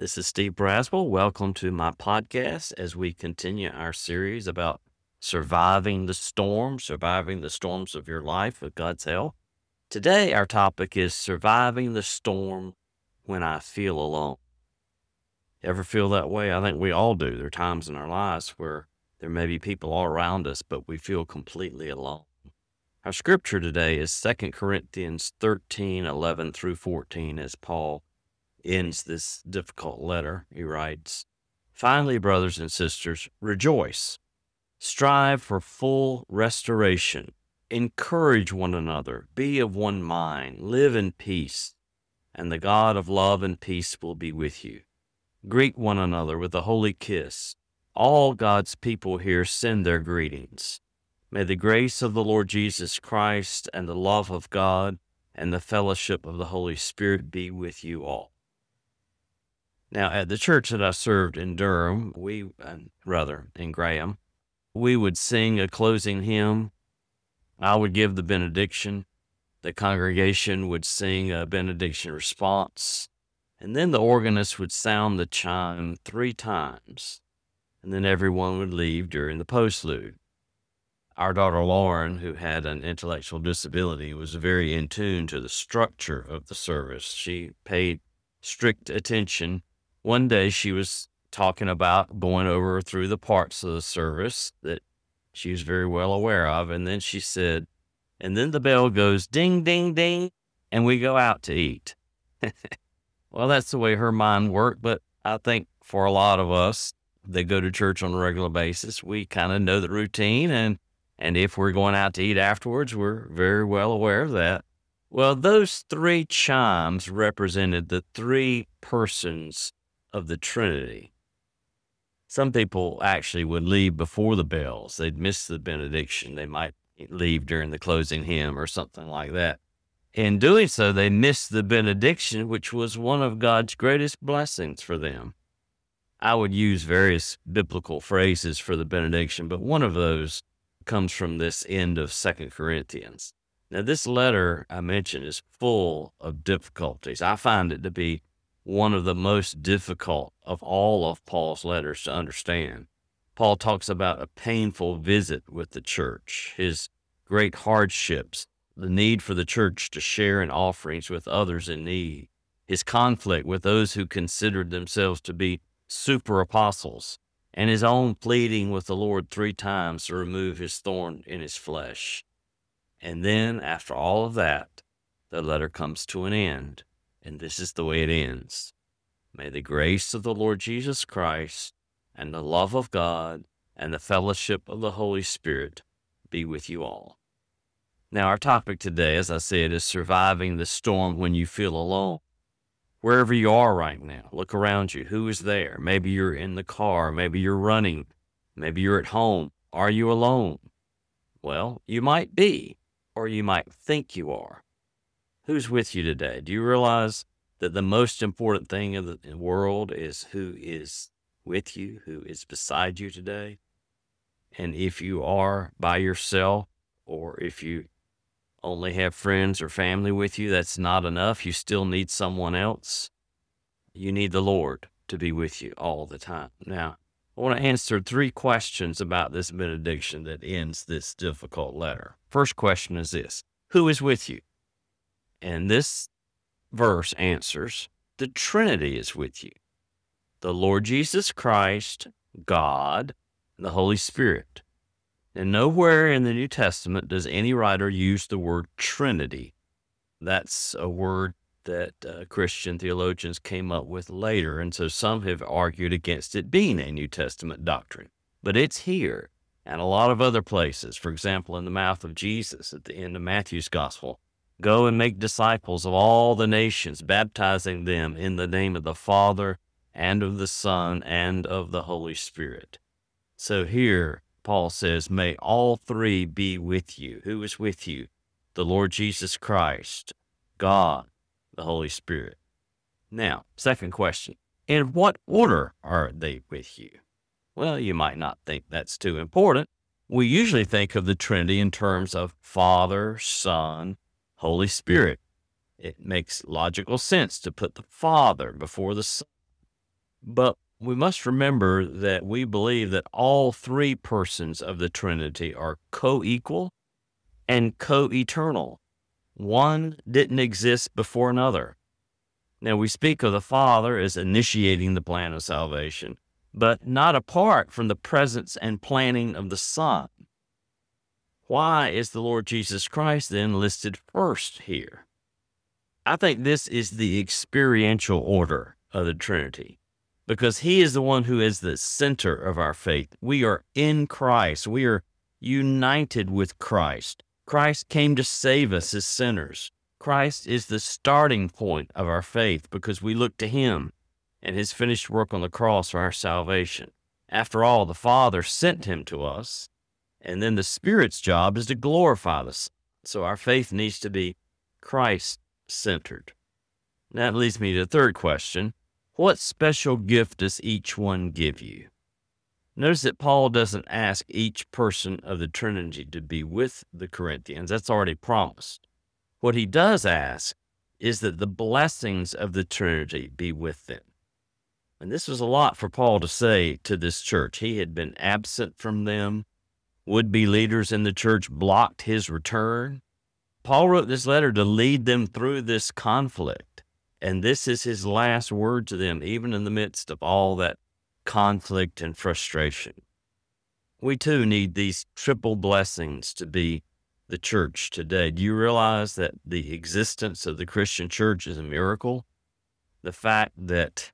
This is Steve Braswell. Welcome to my podcast as we continue our series about surviving the storms of your life with God's help. Today, our topic is surviving the storm when I feel alone. Ever feel that way? I think we all do. There are times in our lives where there may be people all around us, but we feel completely alone. Our scripture today is 2 Corinthians 13:11 through 14, as Paul ends this difficult letter. He writes, "Finally, brothers and sisters, rejoice. Strive for full restoration. Encourage one another. Be of one mind. Live in peace. And the God of love and peace will be with you. Greet one another with a holy kiss. All God's people here send their greetings. May the grace of the Lord Jesus Christ and the love of God and the fellowship of the Holy Spirit be with you all." Now, at the church that I served in Durham, in Graham, we would sing a closing hymn. I would give the benediction. The congregation would sing a benediction response. And then the organist would sound the chime 3 times. And then everyone would leave during the postlude. Our daughter Lauren, who had an intellectual disability, was very in tune to the structure of the service. She paid strict attention. One day she was talking about going over through the parts of the service that she was very well aware of, and then she said, "And then the bell goes ding, ding, ding, and we go out to eat." Well, that's the way her mind worked, but I think for a lot of us that go to church on a regular basis, we kind of know the routine, and if we're going out to eat afterwards, we're very well aware of that. Well, those 3 chimes represented the 3 persons of the Trinity. Some people actually would leave before the bells. They'd miss the benediction. They might leave during the closing hymn or something like that. In doing so, they missed the benediction, which was one of God's greatest blessings for them. I would use various biblical phrases for the benediction, but one of those comes from this end of 2 Corinthians. Now, this letter I mentioned is full of difficulties. I find it to be one of the most difficult of all of Paul's letters to understand. Paul talks about a painful visit with the church, his great hardships, the need for the church to share in offerings with others in need, his conflict with those who considered themselves to be super apostles, and his own pleading with the Lord 3 times to remove his thorn in his flesh. And then, after all of that, the letter comes to an end. And this is the way it ends. May the grace of the Lord Jesus Christ and the love of God and the fellowship of the Holy Spirit be with you all. Now, our topic today, as I said, is surviving the storm when you feel alone. Wherever you are right now, look around you. Who is there? Maybe you're in the car. Maybe you're running. Maybe you're at home. Are you alone? Well, you might be, or you might think you are. Who's with you today? Do you realize that the most important thing in the world is who is with you, who is beside you today? And if you are by yourself, or if you only have friends or family with you, that's not enough. You still need someone else. You need the Lord to be with you all the time. Now, I want to answer 3 questions about this benediction that ends this difficult letter. First question is this: who is with you? And this verse answers, the Trinity is with you. The Lord Jesus Christ, God, and the Holy Spirit. And nowhere in the New Testament does any writer use the word Trinity. That's a word that Christian theologians came up with later, and so some have argued against it being a New Testament doctrine. But it's here and a lot of other places. For example, in the mouth of Jesus at the end of Matthew's Gospel, "Go and make disciples of all the nations, baptizing them in the name of the Father and of the Son and of the Holy Spirit." So here, Paul says, may all 3 be with you. Who is with you? The Lord Jesus Christ, God, the Holy Spirit. Now, second question, in what order are they with you? Well, you might not think that's too important. We usually think of the Trinity in terms of Father, Son, Holy Spirit. It makes logical sense to put the Father before the Son. But we must remember that we believe that all three persons of the Trinity are co-equal and co-eternal. One didn't exist before another. Now, we speak of the Father as initiating the plan of salvation, but not apart from the presence and planning of the Son. Why is the Lord Jesus Christ then listed first here? I think this is the experiential order of the Trinity, because he is the one who is the center of our faith. We are in Christ. We are united with Christ. Christ came to save us as sinners. Christ is the starting point of our faith because we look to him and his finished work on the cross for our salvation. After all, the Father sent him to us, and then the Spirit's job is to glorify the Son. So our faith needs to be Christ-centered. That leads me to the third question. What special gift does each one give you? Notice that Paul doesn't ask each person of the Trinity to be with the Corinthians. That's already promised. What he does ask is that the blessings of the Trinity be with them. And this was a lot for Paul to say to this church. He had been absent from them. Would-be leaders in the church blocked his return. Paul wrote this letter to lead them through this conflict. And this is his last word to them, even in the midst of all that conflict and frustration. We too need these triple blessings to be the church today. Do you realize that the existence of the Christian church is a miracle? The fact that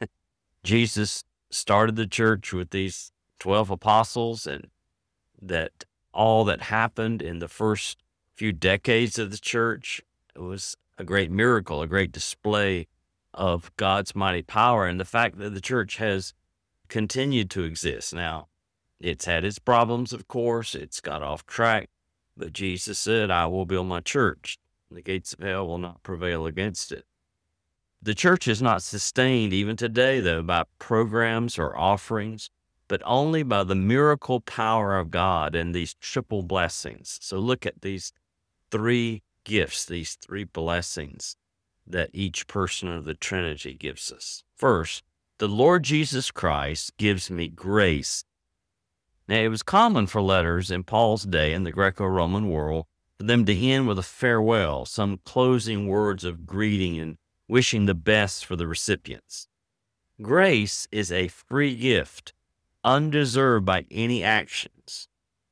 Jesus started the church with these 12 apostles, and that all that happened in the first few decades of the church, it was a great miracle, a great display of God's mighty power, and the fact that the church has continued to exist. Now, it's had its problems, of course. It's got off track. But Jesus said, I will build my church. The gates of hell will not prevail against it. The church is not sustained even today, though, by programs or offerings, but only by the miracle power of God and these triple blessings. So look at these three gifts, these three blessings that each person of the Trinity gives us. First, the Lord Jesus Christ gives me grace. Now, it was common for letters in Paul's day in the Greco-Roman world for them to end with a farewell, some closing words of greeting and wishing the best for the recipients. Grace is a free gift, undeserved by any actions.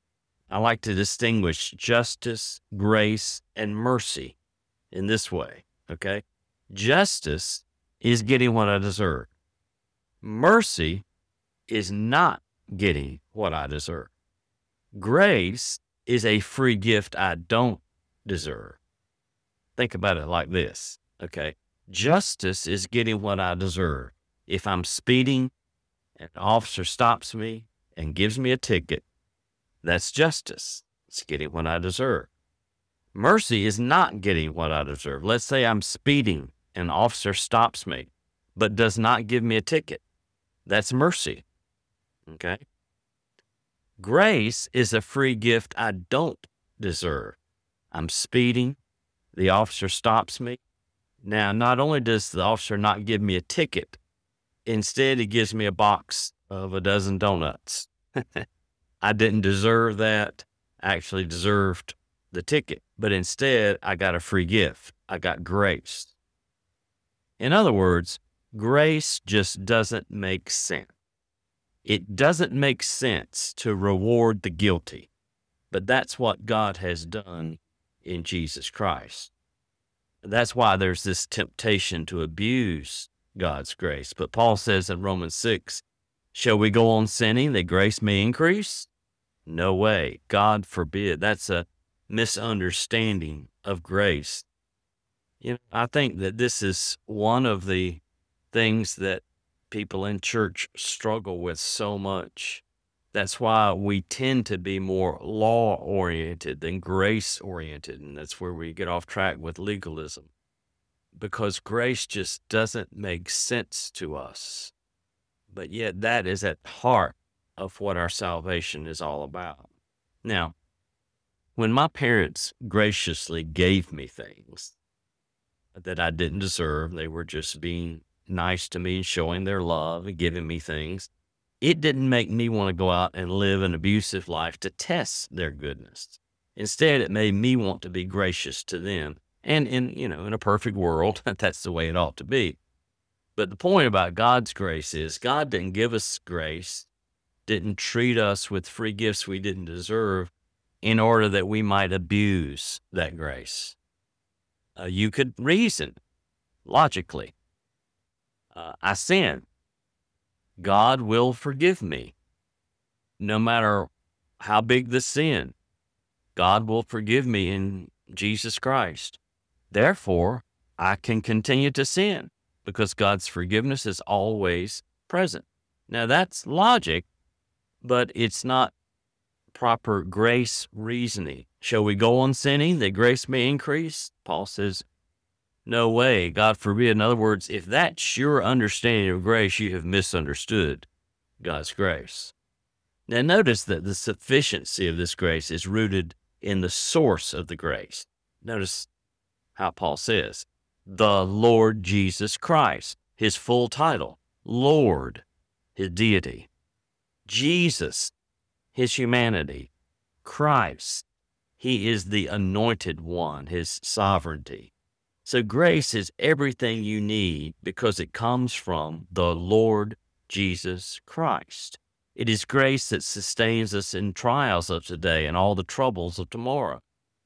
I like to distinguish justice, grace, and mercy in this way, okay? Justice is getting what I deserve. Mercy is not getting what I deserve. Grace is a free gift I don't deserve. Think about it like this, okay? Justice is getting what I deserve. If I'm speeding and an officer stops me and gives me a ticket, that's justice. It's getting what I deserve. Mercy is not getting what I deserve. Let's say I'm speeding and an officer stops me but does not give me a ticket. That's mercy. Okay? Grace is a free gift I don't deserve. I'm speeding. The officer stops me. Now, not only does the officer not give me a ticket, instead he gives me a box of a dozen donuts. I didn't deserve that. I actually deserved the ticket, but instead I got a free gift. I got grace. In other words, grace just doesn't make sense. It doesn't make sense to reward the guilty, but that's what God has done in Jesus Christ. That's why there's this temptation to abuse God's grace. But Paul says in Romans 6, shall we go on sinning that grace may increase? No way. God forbid. That's a misunderstanding of grace. You know, I think that this is one of the things that people in church struggle with so much. That's why we tend to be more law-oriented than grace-oriented, and that's where we get off track with legalism, because grace just doesn't make sense to us. But yet that is at the heart of what our salvation is all about. Now, when my parents graciously gave me things that I didn't deserve, they were just being nice to me and showing their love and giving me things, it didn't make me want to go out and live an abusive life to test their goodness. Instead, it made me want to be gracious to them. And in a perfect world, that's the way it ought to be. But the point about God's grace is God didn't give us grace, didn't treat us with free gifts we didn't deserve in order that we might abuse that grace. You could reason logically. I sin. God will forgive me. No matter how big the sin, God will forgive me in Jesus Christ. Therefore, I can continue to sin because God's forgiveness is always present. Now, that's logic, but it's not proper grace reasoning. Shall we go on sinning that grace may increase? Paul says, no way, God forbid. In other words, if that's your understanding of grace, you have misunderstood God's grace. Now notice that the sufficiency of this grace is rooted in the source of the grace. Notice how Paul says, the Lord Jesus Christ, his full title, Lord, his deity, Jesus, his humanity, Christ, he is the anointed one, his sovereignty. So grace is everything you need because it comes from the Lord Jesus Christ. It is grace that sustains us in trials of today and all the troubles of tomorrow.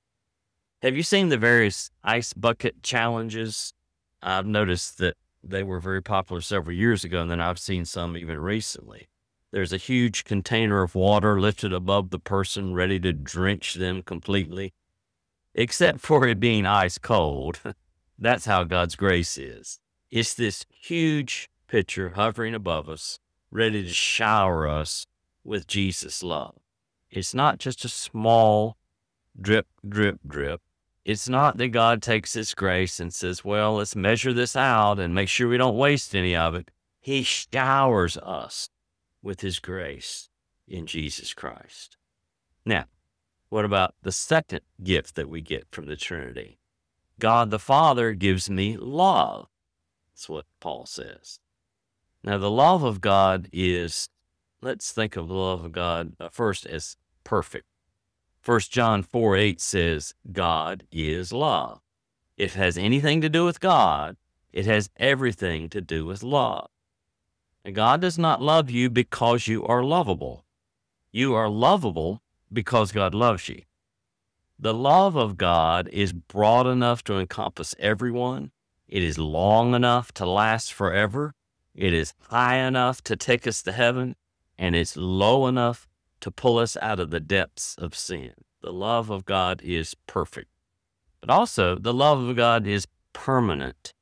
Have you seen the various ice bucket challenges? I've noticed that they were very popular several years ago, and then I've seen some even recently. There's a huge container of water lifted above the person, ready to drench them completely. Except for it being ice cold. That's how God's grace is. It's this huge pitcher hovering above us, ready to shower us with Jesus' love. It's not just a small drip, drip, drip. It's not that God takes His grace and says, well, let's measure this out and make sure we don't waste any of it. He showers us with His grace in Jesus Christ. Now, what about the second gift that we get from the Trinity? God the Father gives me love. That's what Paul says. Now, the love of God is, let's think of the love of God first as perfect. 1 John 4:8 says, God is love. If it has anything to do with God, it has everything to do with love. And God does not love you because you are lovable. You are lovable because God loves you. The love of God is broad enough to encompass everyone. It is long enough to last forever. It is high enough to take us to heaven, and it's low enough to pull us out of the depths of sin. The love of God is perfect. But also, the love of God is permanent.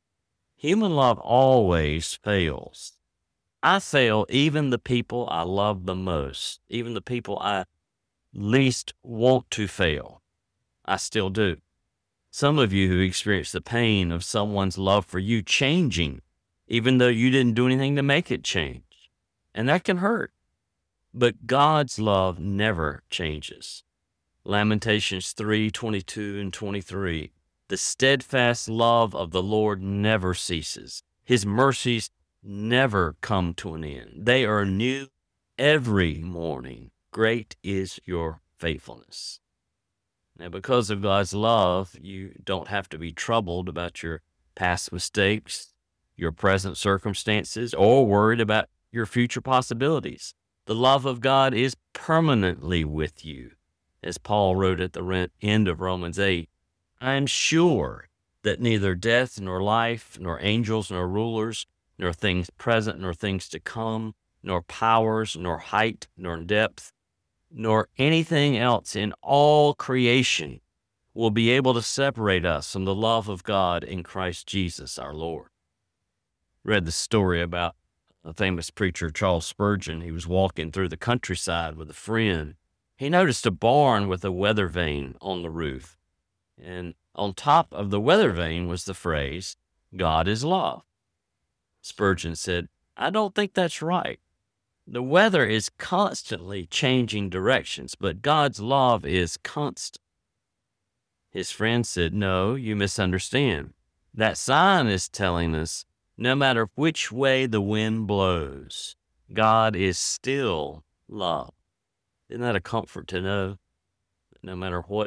Human love always fails. I fail even the people I love the most, even the people I least want to fail. I still do. Some of you who experience the pain of someone's love for you changing, even though you didn't do anything to make it change. And that can hurt. But God's love never changes. Lamentations 3:22 and 23. The steadfast love of the Lord never ceases. His mercies never come to an end. They are new every morning. Great is your faithfulness. Now, because of God's love, you don't have to be troubled about your past mistakes, your present circumstances, or worried about your future possibilities. The love of God is permanently with you. As Paul wrote at the end of Romans 8, I am sure that neither death nor life, nor angels nor rulers, nor things present nor things to come, nor powers, nor height, nor depth, nor anything else in all creation will be able to separate us from the love of God in Christ Jesus our Lord. Read the story about a famous preacher, Charles Spurgeon. He was walking through the countryside with a friend. He noticed a barn with a weather vane on the roof. And on top of the weather vane was the phrase, God is love. Spurgeon said, I don't think that's right. The weather is constantly changing directions, but God's love is constant. His friend said, no, you misunderstand. That sign is telling us No matter which way the wind blows, God is still love. Isn't that a comfort to know that no matter what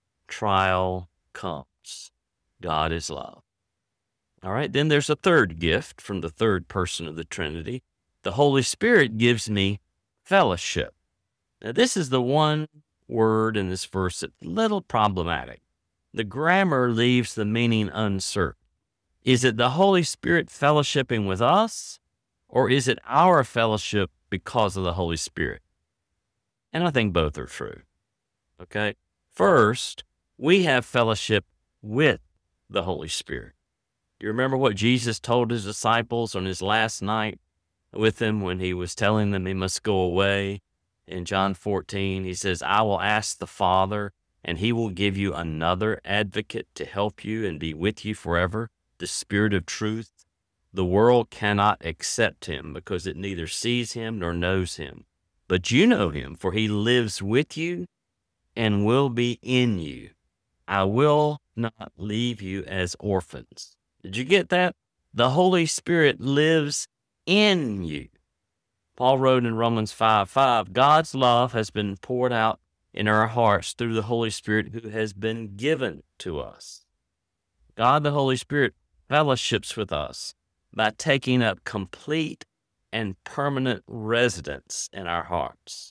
trial comes, God is love? All right, then there's a third gift from the third person of the Trinity. The Holy Spirit gives me fellowship. Now, this is the one word in this verse that's a little problematic. The grammar leaves the meaning uncertain. Is it the Holy Spirit fellowshipping with us, or is it our fellowship because of the Holy Spirit? And I think both are true. Okay? First, we have fellowship with the Holy Spirit. Do you remember what Jesus told his disciples on his last night with him when he was telling them he must go away? In John 14, he says, I will ask the Father, and he will give you another advocate to help you and be with you forever, the Spirit of truth. The world cannot accept him because it neither sees him nor knows him. But you know him, for he lives with you and will be in you. I will not leave you as orphans. Did you get that? The Holy Spirit lives in you. Paul wrote in Romans 5:5, God's love has been poured out in our hearts through the Holy Spirit who has been given to us. God, the Holy Spirit, fellowships with us by taking up complete and permanent residence in our hearts.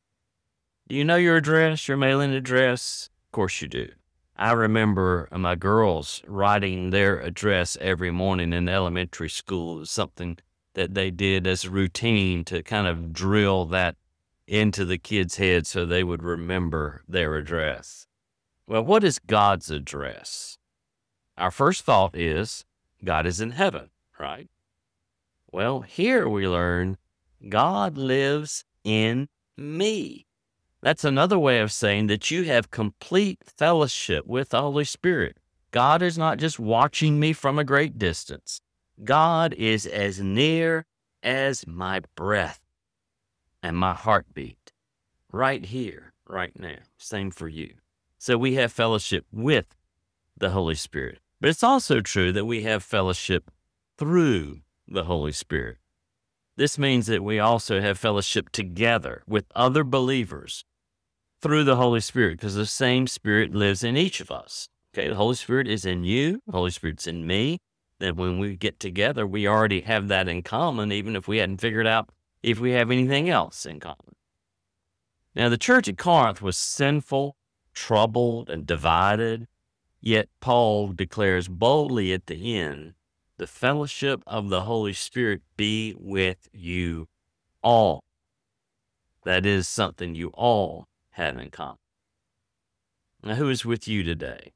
Do you know your address, your mailing address? Of course you do. I remember my girls writing their address every morning in elementary school. It was something that they did as a routine to kind of drill that into the kids' heads so they would remember their address. Well, what is God's address? Our first thought is God is in heaven, right? Well, here we learn God lives in me. That's another way of saying that you have complete fellowship with the Holy Spirit. God is not just watching me from a great distance. God is as near as my breath and my heartbeat, right here, right now. Same for you. So we have fellowship with the Holy Spirit. But it's also true that we have fellowship through the Holy Spirit. This means that we also have fellowship together with other believers through the Holy Spirit, because the same Spirit lives in each of us. Okay, the Holy Spirit is in you, the Holy Spirit's in me. Then when we get together, we already have that in common, even if we hadn't figured out if we have anything else in common. Now, the church at Corinth was sinful, troubled, and divided, yet Paul declares boldly at the end, the fellowship of the Holy Spirit be with you all. That is something you all have in common. Now, who is with you today?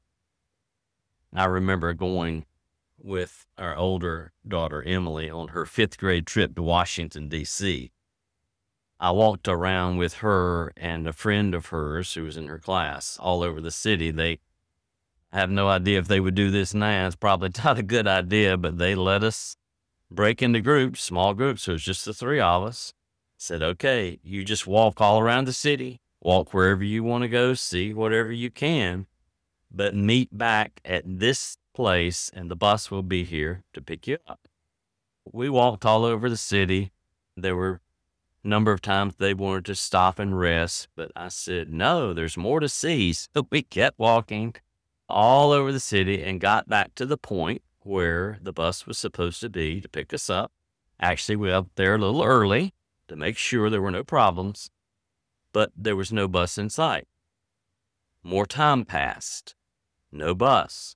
I remember going with our older daughter, Emily, on her 5th grade trip to Washington, D.C. I walked around with her and a friend of hers who was in her class all over the city. They have no idea if they would do this now. It's probably not a good idea, but they let us break into groups, small groups. So it was just the 3 of us. Said, okay, you just walk all around the city, walk wherever you want to go, see whatever you can, but meet back at this place and the bus will be here to pick you up. We walked all over the city. There were a number of times they wanted to stop and rest, but I said, no, there's more to see. So we kept walking all over the city and got back to the point where the bus was supposed to be to pick us up. Actually, we were up there a little early to make sure there were no problems, but there was no bus in sight. More time passed. No bus.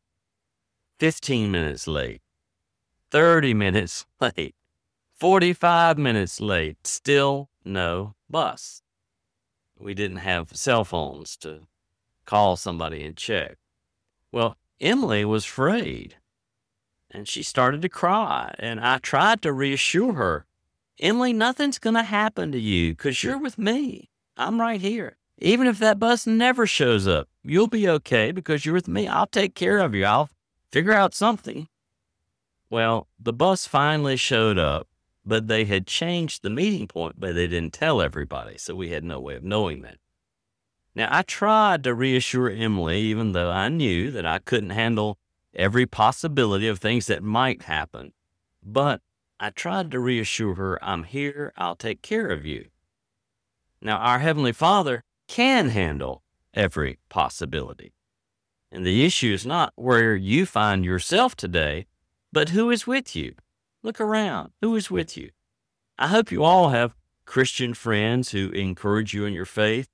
15 minutes late. 30 minutes late. 45 minutes late. Still no bus. We didn't have cell phones to call somebody and check. Well, Emily was afraid, and she started to cry, and I tried to reassure her. Emily, nothing's going to happen to you because you're with me. I'm right here. Even if that bus never shows up, you'll be okay because you're with me. I'll take care of you. I'll figure out something. Well, the bus finally showed up, but they had changed the meeting point, but they didn't tell everybody, so we had no way of knowing that. Now, I tried to reassure Emily, even though I knew that I couldn't handle every possibility of things that might happen. but I tried to reassure her, I'm here, I'll take care of you. Now, our Heavenly Father can handle every possibility. And the issue is not where you find yourself today, but who is with you. Look around. Who is with you? I hope you all have Christian friends who encourage you in your faith.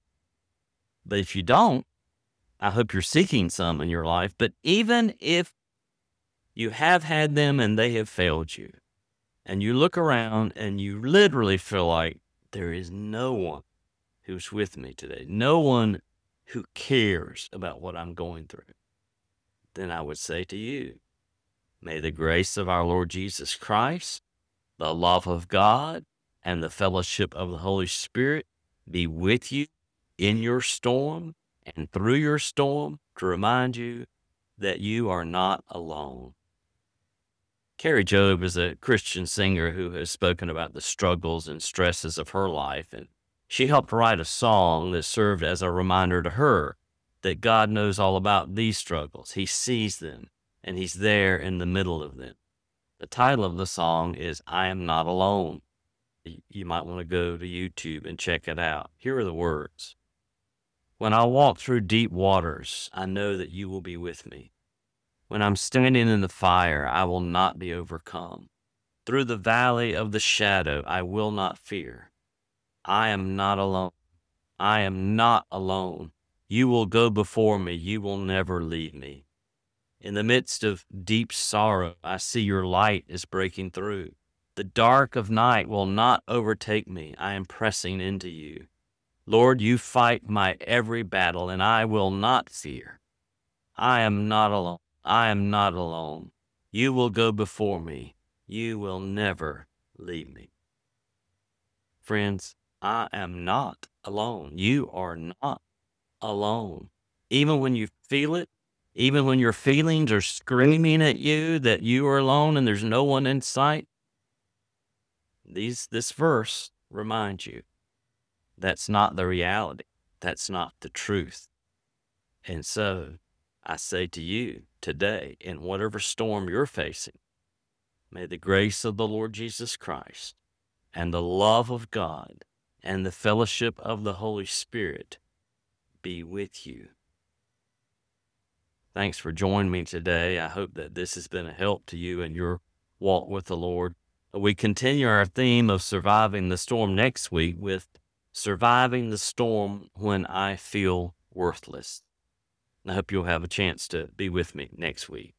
But if you don't, I hope you're seeking some in your life. But even if you have had them and they have failed you, and you look around and you literally feel like there is no one who's with me today, no one who cares about what I'm going through, then I would say to you, may the grace of our Lord Jesus Christ, the love of God, and the fellowship of the Holy Spirit be with you in your storm and through your storm to remind you that you are not alone. Carrie Job is a Christian singer who has spoken about the struggles and stresses of her life, and she helped write a song that served as a reminder to her that God knows all about these struggles. He sees them, and He's there in the middle of them. The title of the song is I Am Not Alone. You might want to go to YouTube and check it out. Here are the words. When I walk through deep waters, I know that you will be with me. When I'm standing in the fire, I will not be overcome. Through the valley of the shadow, I will not fear. I am not alone. I am not alone. You will go before me. You will never leave me. In the midst of deep sorrow, I see your light is breaking through. The dark of night will not overtake me. I am pressing into you. Lord, you fight my every battle, and I will not fear. I am not alone. I am not alone. You will go before me. You will never leave me. Friends, I am not alone. You are not alone. Even when you feel it, even when your feelings are screaming at you that you are alone and there's no one in sight, this verse reminds you that's not the reality. That's not the truth. And so I say to you today, in whatever storm you're facing, may the grace of the Lord Jesus Christ and the love of God and the fellowship of the Holy Spirit be with you. Thanks for joining me today. I hope that this has been a help to you in your walk with the Lord. We continue our theme of surviving the storm next week with surviving the storm when I feel worthless. I hope you'll have a chance to be with me next week.